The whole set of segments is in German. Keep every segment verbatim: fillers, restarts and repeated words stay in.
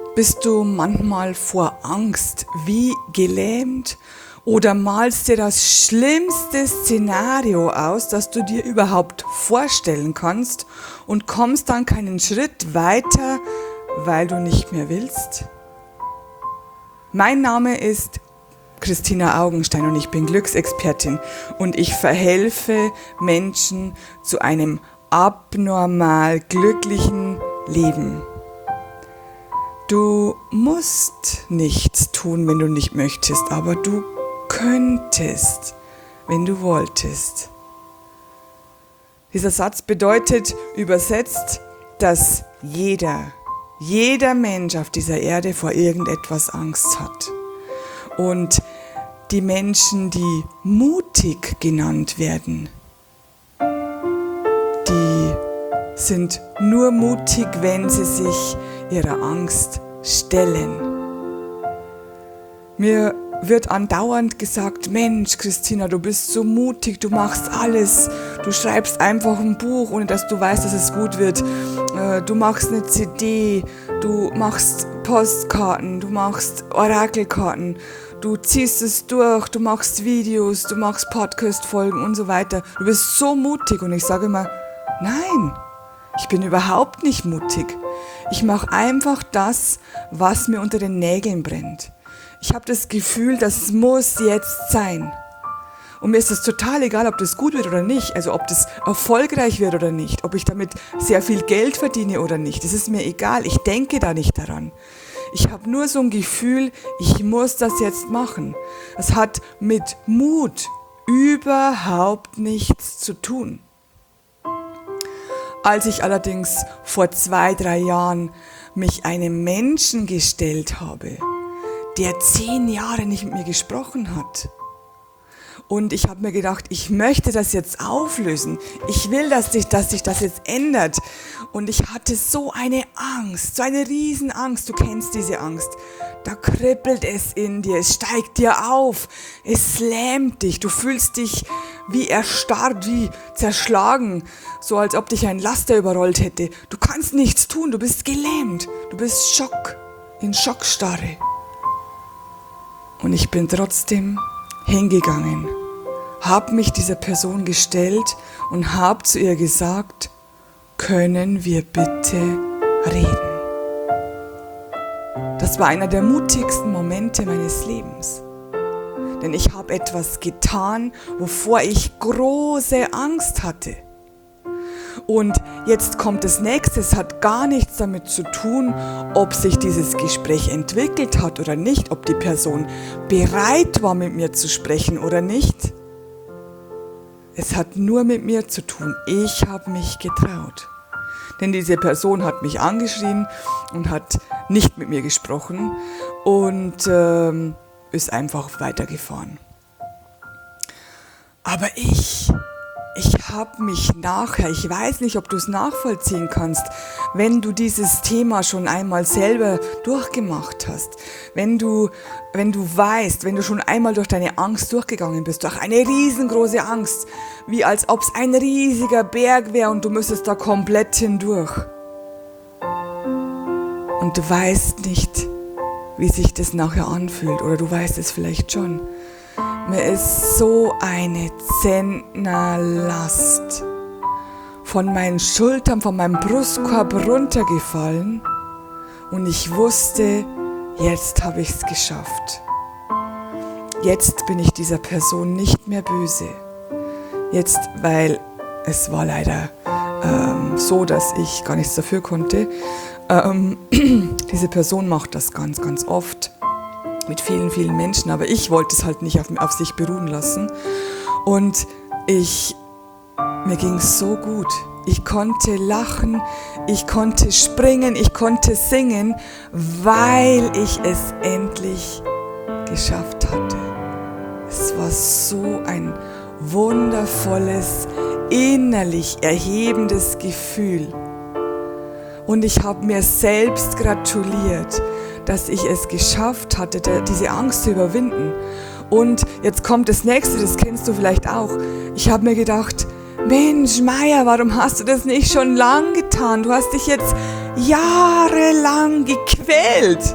Bist du manchmal vor Angst wie gelähmt oder malst dir das schlimmste Szenario aus, das du dir überhaupt vorstellen kannst und kommst dann keinen Schritt weiter, weil du nicht mehr willst? Mein Name ist Christina Augenstein und ich bin Glücksexpertin und ich verhelfe Menschen zu einem abnormal glücklichen Leben. Du musst nichts tun, wenn du nicht möchtest, aber du könntest, wenn du wolltest. Dieser Satz bedeutet übersetzt, dass jeder, jeder Mensch auf dieser Erde vor irgendetwas Angst hat. Und die Menschen, die mutig genannt werden, die sind nur mutig, wenn sie sich ihrer Angst stellen. Mir wird andauernd gesagt, Mensch, Christina, du bist so mutig, du machst alles, du schreibst einfach ein Buch, ohne dass du weißt, dass es gut wird, du machst eine C D, du machst Postkarten, du machst Orakelkarten, du ziehst es durch, du machst Videos, du machst Podcast-Folgen und so weiter. Du bist so mutig und ich sage immer, nein, ich bin überhaupt nicht mutig. Ich mache einfach das, was mir unter den Nägeln brennt. Ich habe das Gefühl, das muss jetzt sein. Und mir ist es total egal, ob das gut wird oder nicht, also ob das erfolgreich wird oder nicht, ob ich damit sehr viel Geld verdiene oder nicht. Das ist mir egal, ich denke da nicht daran. Ich habe nur so ein Gefühl, ich muss das jetzt machen. Es hat mit Mut überhaupt nichts zu tun. Als ich allerdings vor zwei, drei Jahren mich einem Menschen gestellt habe, der zehn Jahre nicht mit mir gesprochen hat, und ich habe mir gedacht, ich möchte das jetzt auflösen. Ich will, dass sich, dass sich das jetzt ändert. Und ich hatte so eine Angst, so eine Riesenangst. Du kennst diese Angst. Da kribbelt es in dir, es steigt dir auf, es lähmt dich. Du fühlst dich wie erstarrt, wie zerschlagen, so als ob dich ein Laster überrollt hätte. Du kannst nichts tun, du bist gelähmt. Du bist Schock, in Schockstarre. Und ich bin trotzdem hingegangen, habe mich dieser Person gestellt und habe zu ihr gesagt, können wir bitte reden? Das war einer der mutigsten Momente meines Lebens. Denn ich habe etwas getan, wovor ich große Angst hatte. Und jetzt kommt das Nächste, es hat gar nichts damit zu tun, ob sich dieses Gespräch entwickelt hat oder nicht, ob die Person bereit war, mit mir zu sprechen oder nicht. Es hat nur mit mir zu tun. Ich habe mich getraut. Denn diese Person hat mich angeschrien und hat nicht mit mir gesprochen und ähm, ist einfach weitergefahren. Aber ich... Ich habe mich nachher, ich weiß nicht, ob du es nachvollziehen kannst, wenn du dieses Thema schon einmal selber durchgemacht hast, wenn du, wenn du weißt, wenn du schon einmal durch deine Angst durchgegangen bist, durch eine riesengroße Angst, wie als ob es ein riesiger Berg wäre und du müsstest da komplett hindurch. Und du weißt nicht, wie sich das nachher anfühlt, oder du weißt es vielleicht schon. Mir ist so eine Zentnerlast von meinen Schultern, von meinem Brustkorb runtergefallen und ich wusste, jetzt habe ich es geschafft. Jetzt bin ich dieser Person nicht mehr böse. Jetzt, weil es war leider ähm, so, dass ich gar nichts dafür konnte. Ähm, diese Person macht das ganz, ganz oft. Mit vielen, vielen Menschen, aber ich wollte es halt nicht auf, auf sich beruhen lassen. Und ich, mir ging es so gut. Ich konnte lachen, ich konnte springen, ich konnte singen, weil ich es endlich geschafft hatte. Es war so ein wundervolles, innerlich erhebendes Gefühl. Und ich habe mir selbst gratuliert, dass ich es geschafft hatte, diese Angst zu überwinden. Und jetzt kommt das Nächste, das kennst du vielleicht auch. Ich habe mir gedacht, Mensch, Maya, warum hast du das nicht schon lang getan? Du hast dich jetzt jahrelang gequält.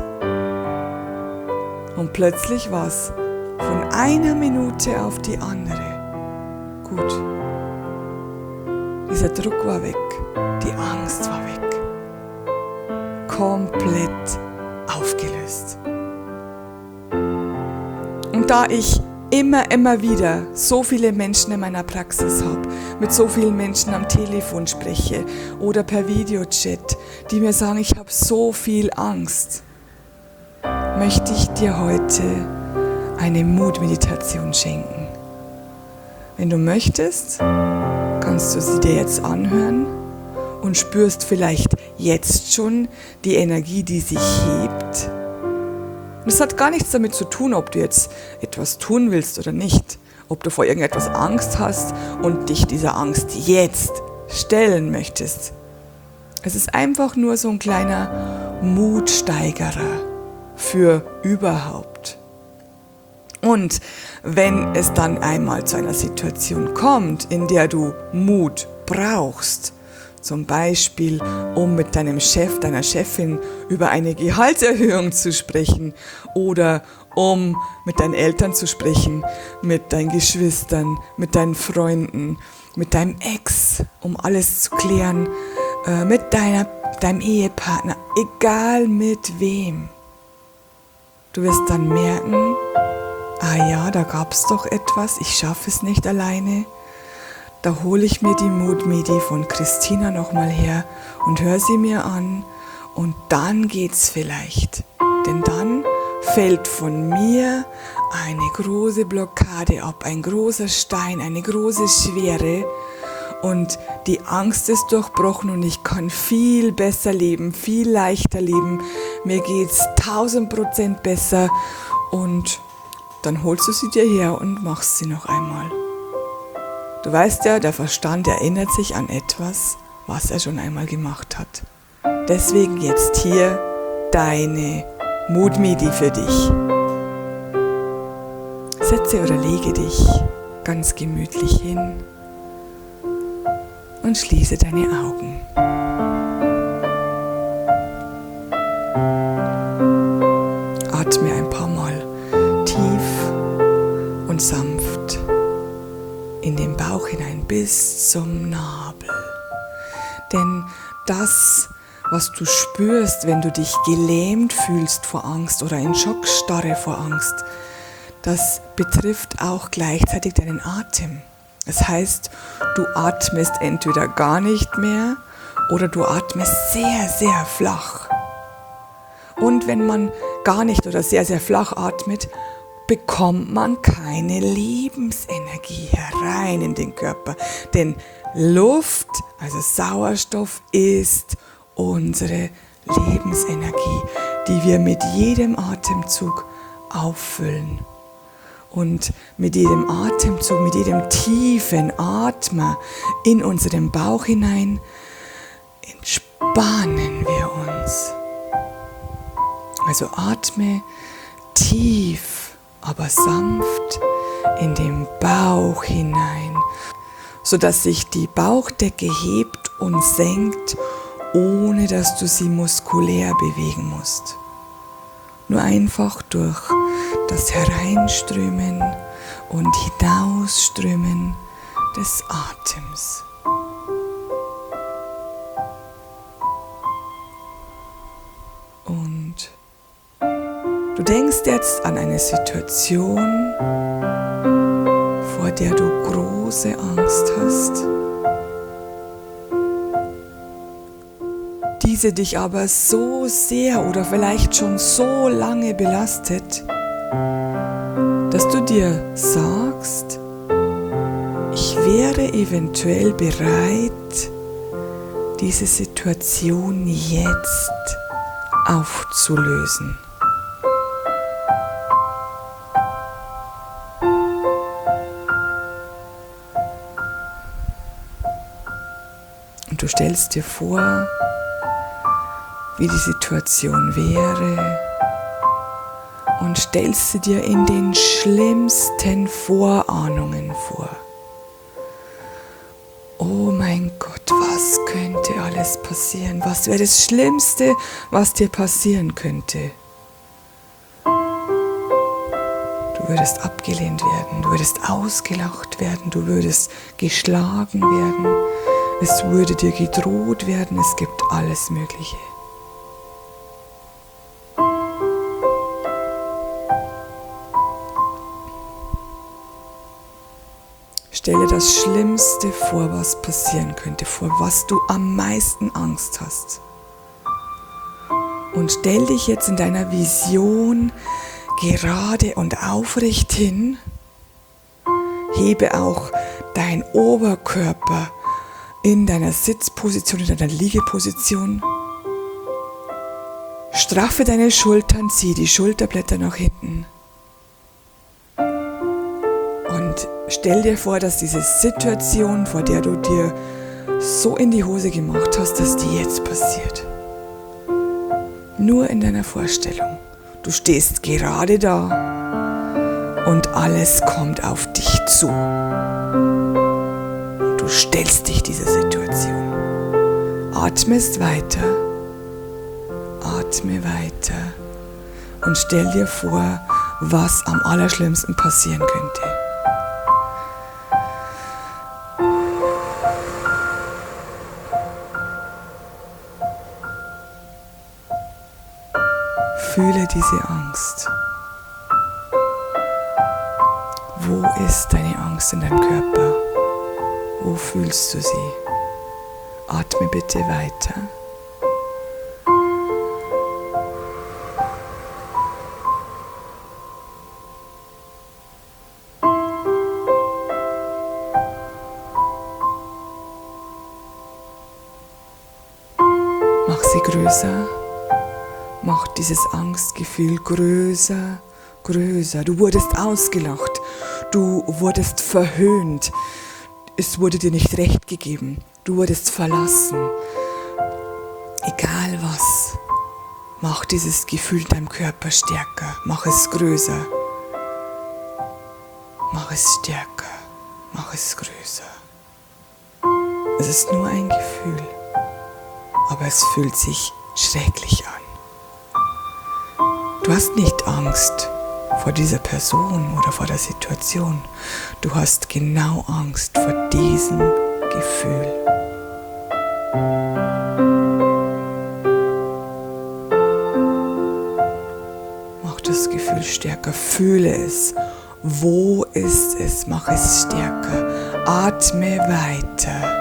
Und plötzlich war es von einer Minute auf die andere gut. Dieser Druck war weg, die Angst war weg, komplett aufgelöst. Und da ich immer, immer wieder so viele Menschen in meiner Praxis habe, mit so vielen Menschen am Telefon spreche oder per Videochat, die mir sagen, ich habe so viel Angst, möchte ich dir heute eine Mutmeditation schenken. Wenn du möchtest, kannst du sie dir jetzt anhören und spürst vielleicht jetzt schon die Energie, die sich hebt. Und es hat gar nichts damit zu tun, ob du jetzt etwas tun willst oder nicht, ob du vor irgendetwas Angst hast und dich dieser Angst jetzt stellen möchtest. Es ist einfach nur so ein kleiner Mutsteigerer für überhaupt. Und wenn es dann einmal zu einer Situation kommt, in der du Mut brauchst, zum Beispiel, um mit deinem Chef, deiner Chefin über eine Gehaltserhöhung zu sprechen oder um mit deinen Eltern zu sprechen, mit deinen Geschwistern, mit deinen Freunden, mit deinem Ex, um alles zu klären, äh, mit deiner, deinem Ehepartner, egal mit wem. Du wirst dann merken, ah ja, da gab es doch etwas, ich schaffe es nicht alleine. Da hole ich mir die Mutmedi von Christina nochmal her und höre sie mir an und dann geht's vielleicht. Denn dann fällt von mir eine große Blockade ab, ein großer Stein, eine große Schwere und die Angst ist durchbrochen und ich kann viel besser leben, viel leichter leben. Mir geht's tausend Prozent besser und dann holst du sie dir her und machst sie noch einmal. Du weißt ja, der Verstand erinnert sich an etwas, was er schon einmal gemacht hat. Deswegen jetzt hier deine Mutmedi für dich. Setze oder lege dich ganz gemütlich hin und schließe deine Augen. Atme ein paar Mal tief und sanft in den Bauch hinein bis zum Nabel. Denn das, was du spürst, wenn du dich gelähmt fühlst vor Angst oder in Schockstarre vor Angst, das betrifft auch gleichzeitig deinen Atem. Das heißt, du atmest entweder gar nicht mehr oder du atmest sehr, sehr flach. Und wenn man gar nicht oder sehr, sehr flach atmet, bekommt man keine Lebensenergie herein in den Körper. Denn Luft, also Sauerstoff, ist unsere Lebensenergie, die wir mit jedem Atemzug auffüllen. Und mit jedem Atemzug, mit jedem tiefen Atmen in unseren Bauch hinein, entspannen wir uns. Also atme tief, aber sanft in den Bauch hinein, sodass sich die Bauchdecke hebt und senkt, ohne dass du sie muskulär bewegen musst. Nur einfach durch das Hereinströmen und Hinausströmen des Atems. Und du denkst jetzt an eine Situation, vor der du große Angst hast, diese dich aber so sehr oder vielleicht schon so lange belastet, dass du dir sagst, ich wäre eventuell bereit, diese Situation jetzt aufzulösen. Und du stellst dir vor, wie die Situation wäre und stellst sie dir in den schlimmsten Vorahnungen vor. Oh mein Gott, was könnte alles alles passieren? Was wäre das Schlimmste, was dir passieren könnte? Du würdest abgelehnt werden, du würdest ausgelacht werden, du würdest geschlagen werden, es würde dir gedroht werden, es gibt alles Mögliche. Stelle das Schlimmste vor, was passieren könnte, vor was du am meisten Angst hast. Und stell dich jetzt in deiner Vision gerade und aufrecht hin. Hebe auch deinen Oberkörper in deiner Sitzposition, in deiner Liegeposition. Straffe deine Schultern, zieh die Schulterblätter nach hinten. Und stell dir vor, dass diese Situation, vor der du dir so in die Hose gemacht hast, dass die jetzt passiert. Nur in deiner Vorstellung. Du stehst gerade da und alles kommt auf dich zu. Und du stellst dich dieser Situation. Atmest weiter, atme weiter und stell dir vor, was am allerschlimmsten passieren könnte. Fühle diese Angst. Wo ist deine Angst in deinem Körper? Wo fühlst du sie? Atme bitte weiter. Mach sie größer. Mach dieses Angstgefühl größer, größer. Du wurdest ausgelacht, du wurdest verhöhnt, es wurde dir nicht recht gegeben, du wurdest verlassen. Egal was, mach dieses Gefühl in deinem Körper stärker, mach es größer, mach es stärker, mach es größer. Es ist nur ein Gefühl, aber es fühlt sich schrecklich an. Du hast nicht Angst vor dieser Person oder vor der Situation. Du hast genau Angst vor diesem Gefühl. Mach das Gefühl stärker, fühle es. Wo ist es? Mach es stärker. Atme weiter.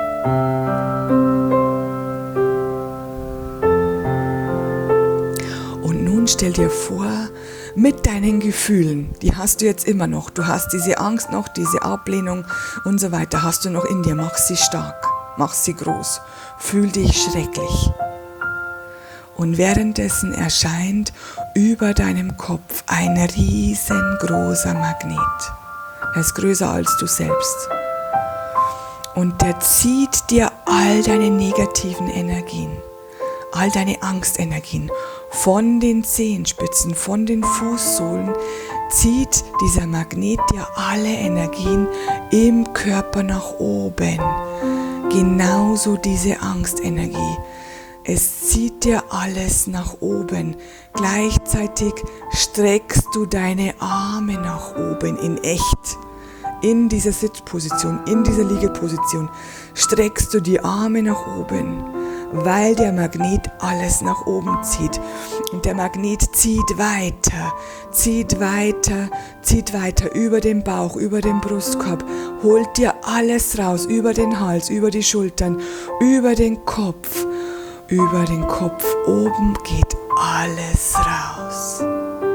Stell dir vor, mit deinen Gefühlen, die hast du jetzt immer noch, du hast diese Angst noch, diese Ablehnung und so weiter, hast du noch in dir, mach sie stark, mach sie groß, fühl dich schrecklich. Und währenddessen erscheint über deinem Kopf ein riesengroßer Magnet. Er ist größer als du selbst. Und der zieht dir all deine negativen Energien, all deine Angstenergien von den Zehenspitzen, von den Fußsohlen, zieht dieser Magnet dir alle Energien im Körper nach oben. Genauso diese Angstenergie. Es zieht dir alles nach oben. Gleichzeitig streckst du deine Arme nach oben in echt. In dieser Sitzposition, in dieser Liegeposition streckst du die Arme nach oben, weil der Magnet alles nach oben zieht. Und der Magnet zieht weiter, zieht weiter, zieht weiter über den Bauch, über den Brustkorb, holt dir alles raus, über den Hals, über die Schultern, über den Kopf. Über den Kopf oben geht alles raus.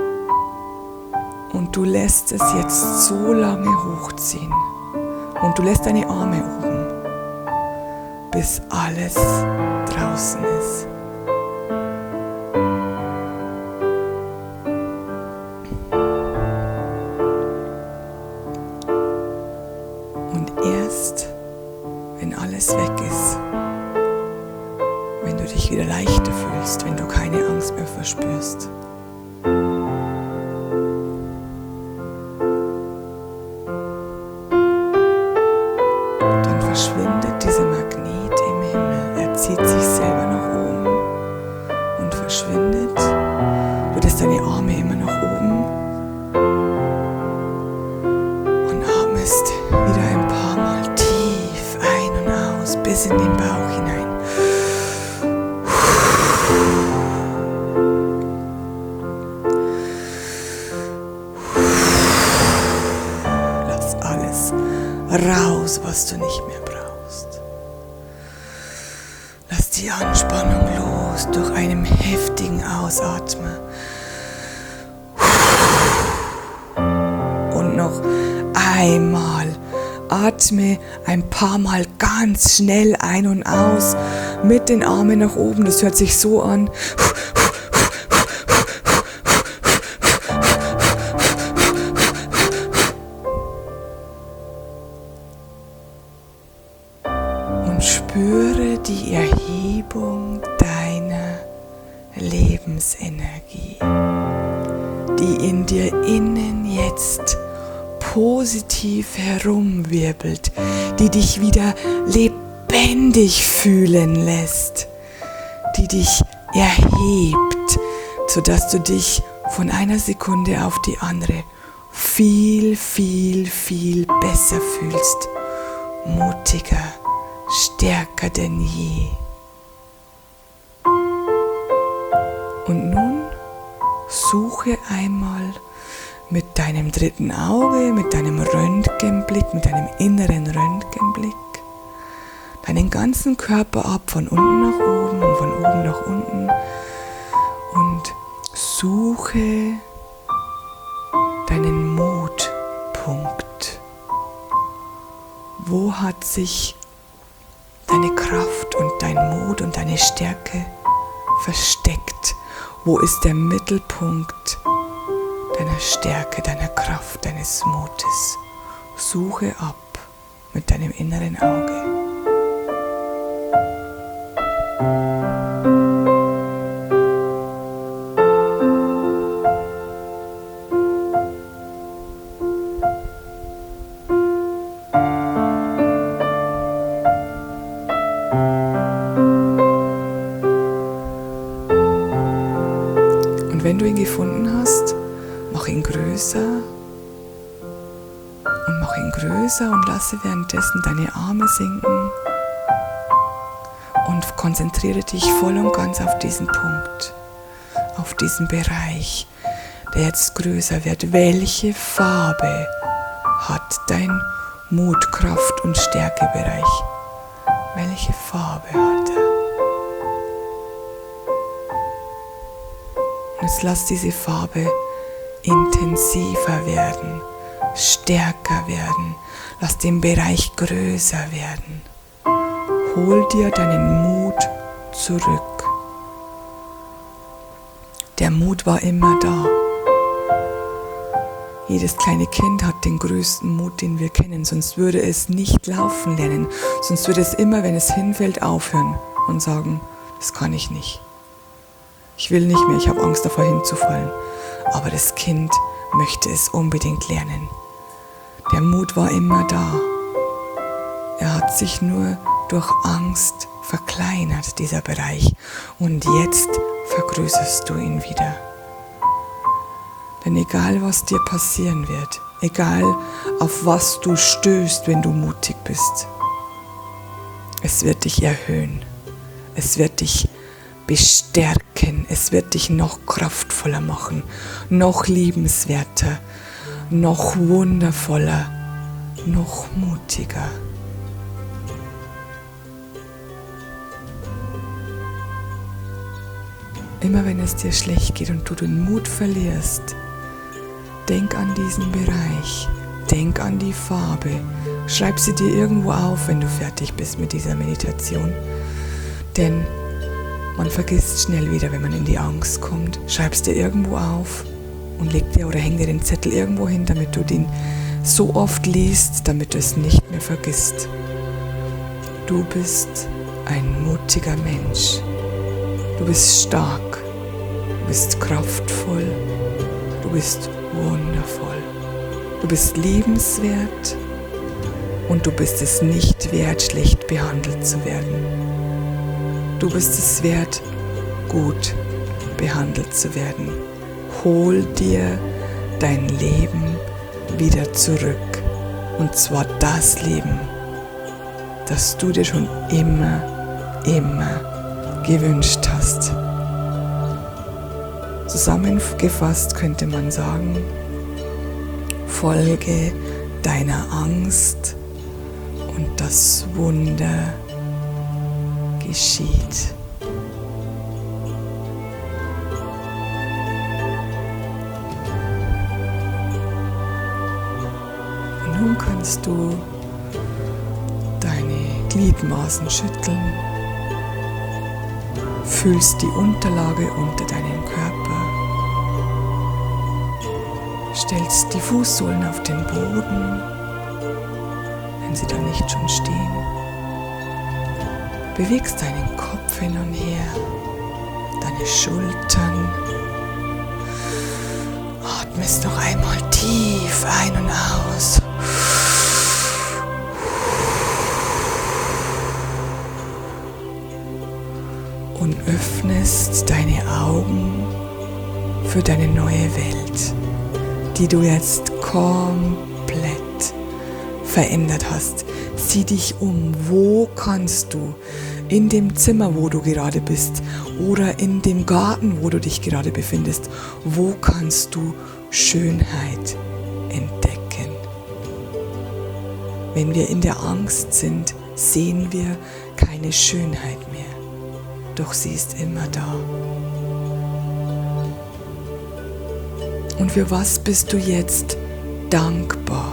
Und du lässt es jetzt so lange hochziehen. Und du lässt deine Arme oben, bis alles draußen ist. Und erst, wenn alles weg ist, wenn du dich wieder leichter fühlst, wenn du keine Angst mehr verspürst, dann verschwindet dieser Magnet im Himmel. Er zieht sich selbst raus, was du nicht mehr brauchst. Lass die Anspannung los durch einen heftigen Ausatmen. Und noch einmal. Atme ein paar Mal ganz schnell ein und aus mit den Armen nach oben. Das hört sich so an. Und spüre die Erhebung deiner Lebensenergie, die in dir innen jetzt positiv herumwirbelt, die dich wieder lebendig fühlen lässt, die dich erhebt, sodass du dich von einer Sekunde auf die andere viel, viel, viel besser fühlst, mutiger, stärker denn je. Und nun suche einmal mit deinem dritten Auge, mit deinem Röntgenblick, mit deinem inneren Röntgenblick, deinen ganzen Körper ab, von unten nach oben und von oben nach unten, und suche deinen Mutpunkt. Wo hat sich deine Kraft und dein Mut und deine Stärke versteckt? Wo ist der Mittelpunkt deiner Stärke, deiner Kraft, deines Mutes? Suche ab mit deinem inneren Auge. Und wenn du ihn gefunden hast, mach ihn größer und mach ihn größer und lasse währenddessen deine Arme sinken und konzentriere dich voll und ganz auf diesen Punkt, auf diesen Bereich, der jetzt größer wird. Welche Farbe hat dein Mut, Kraft und Stärkebereich? Welche Farbe hat er? Und jetzt lass diese Farbe intensiver werden, stärker werden. Lass den Bereich größer werden. Hol dir deinen Mut zurück. Der Mut war immer da. Jedes kleine Kind hat den größten Mut, den wir kennen, sonst würde es nicht laufen lernen. Sonst würde es immer, wenn es hinfällt, aufhören und sagen, das kann ich nicht. Ich will nicht mehr, ich habe Angst davor hinzufallen. Aber das Kind möchte es unbedingt lernen. Der Mut war immer da. Er hat sich nur durch Angst verkleinert, dieser Bereich. Und jetzt vergrößerst du ihn wieder. Denn egal, was dir passieren wird, egal, auf was du stößt, wenn du mutig bist, es wird dich erhöhen. Es wird dich bestärken. Es wird dich noch kraftvoller machen, noch liebenswerter, noch wundervoller, noch mutiger. Immer wenn es dir schlecht geht und du den Mut verlierst, denk an diesen Bereich, denk an die Farbe, schreib sie dir irgendwo auf, wenn du fertig bist mit dieser Meditation, denn man vergisst schnell wieder, wenn man in die Angst kommt. Schreib es dir irgendwo auf und leg dir oder häng dir den Zettel irgendwo hin, damit du den so oft liest, damit du es nicht mehr vergisst. Du bist ein mutiger Mensch. Du bist stark. Du bist kraftvoll. Du bist wundervoll. Du bist liebenswert und du bist es nicht wert, schlecht behandelt zu werden. Du bist es wert, gut behandelt zu werden. Hol dir dein Leben wieder zurück. Und zwar das Leben, das du dir schon immer, immer gewünscht hast. Zusammengefasst könnte man sagen, folge deiner Angst und das Wunder geschieht. Und nun kannst du deine Gliedmaßen schütteln, fühlst die Unterlage unter deinem Körper, stellst die Fußsohlen auf den Boden, wenn sie da nicht schon stehen, bewegst deinen Kopf hin und her, deine Schultern, atmest noch einmal tief ein und aus. Und öffnest deine Augen für deine neue Welt, die du jetzt komplett verändert hast. Sieh dich um, wo kannst du in dem Zimmer, wo du gerade bist, oder in dem Garten, wo du dich gerade befindest, wo kannst du Schönheit entdecken? Wenn wir in der Angst sind, sehen wir keine Schönheit mehr. Doch sie ist immer da. Und für was bist du jetzt dankbar?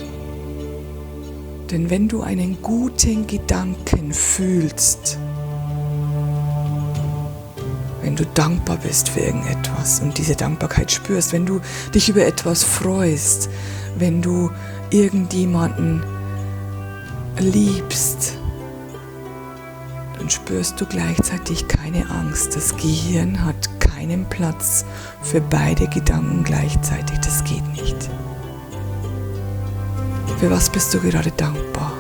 Denn wenn du einen guten Gedanken fühlst, wenn du dankbar bist für irgendetwas und diese Dankbarkeit spürst, wenn du dich über etwas freust, wenn du irgendjemanden liebst, dann spürst du gleichzeitig keine Angst. Das Gehirn hat keinen Platz für beide Gedanken gleichzeitig. Das geht nicht. Für was bist du gerade dankbar?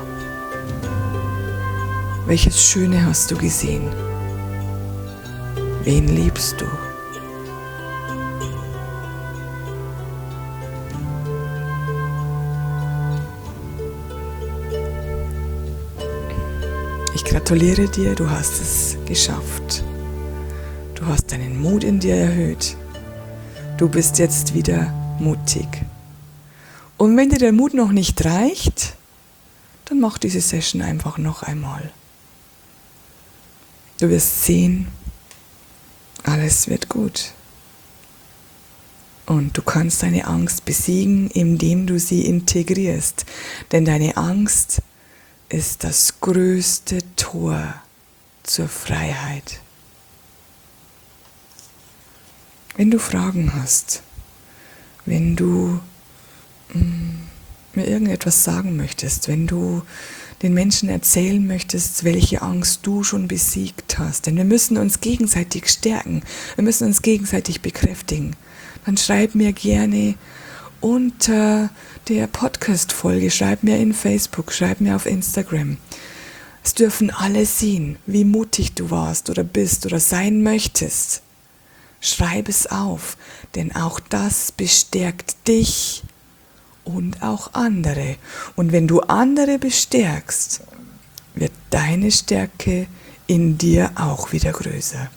Welches Schöne hast du gesehen? Wen liebst du? Ich gratuliere dir, du hast es geschafft. Du hast deinen Mut in dir erhöht. Du bist jetzt wieder mutig. Und wenn dir der Mut noch nicht reicht, dann mach diese Session einfach noch einmal. Du wirst sehen, alles wird gut. Und du kannst deine Angst besiegen, indem du sie integrierst. Denn deine Angst ist das größte Tor zur Freiheit. Wenn du Fragen hast, wenn du mh, mir irgendetwas sagen möchtest, wenn du den Menschen erzählen möchtest, welche Angst du schon besiegt hast, denn wir müssen uns gegenseitig stärken, wir müssen uns gegenseitig bekräftigen, dann schreib mir gerne unter der Podcast-Folge, schreib mir in Facebook, schreib mir auf Instagram. Es dürfen alle sehen, wie mutig du warst oder bist oder sein möchtest. Schreib es auf, denn auch das bestärkt dich und auch andere. Und wenn du andere bestärkst, wird deine Stärke in dir auch wieder größer.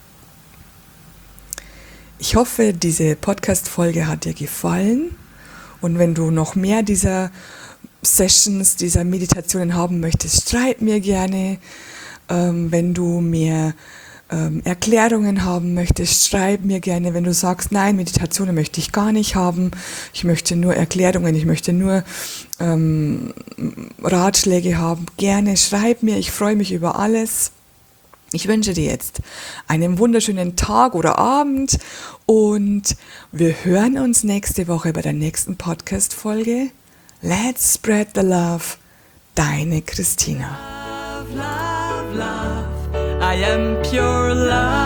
Ich hoffe, diese Podcast-Folge hat dir gefallen. Und wenn du noch mehr dieser Sessions, dieser Meditationen haben möchtest, schreib mir gerne. Ähm, wenn du mehr ähm, Erklärungen haben möchtest, schreib mir gerne. Wenn du sagst, nein, Meditationen möchte ich gar nicht haben, ich möchte nur Erklärungen, ich möchte nur ähm, Ratschläge haben, gerne schreib mir, ich freue mich über alles. Ich wünsche dir jetzt einen wunderschönen Tag oder Abend und wir hören uns nächste Woche bei der nächsten Podcast-Folge. Let's spread the love. Deine Christina. Love, love, love. I am pure love.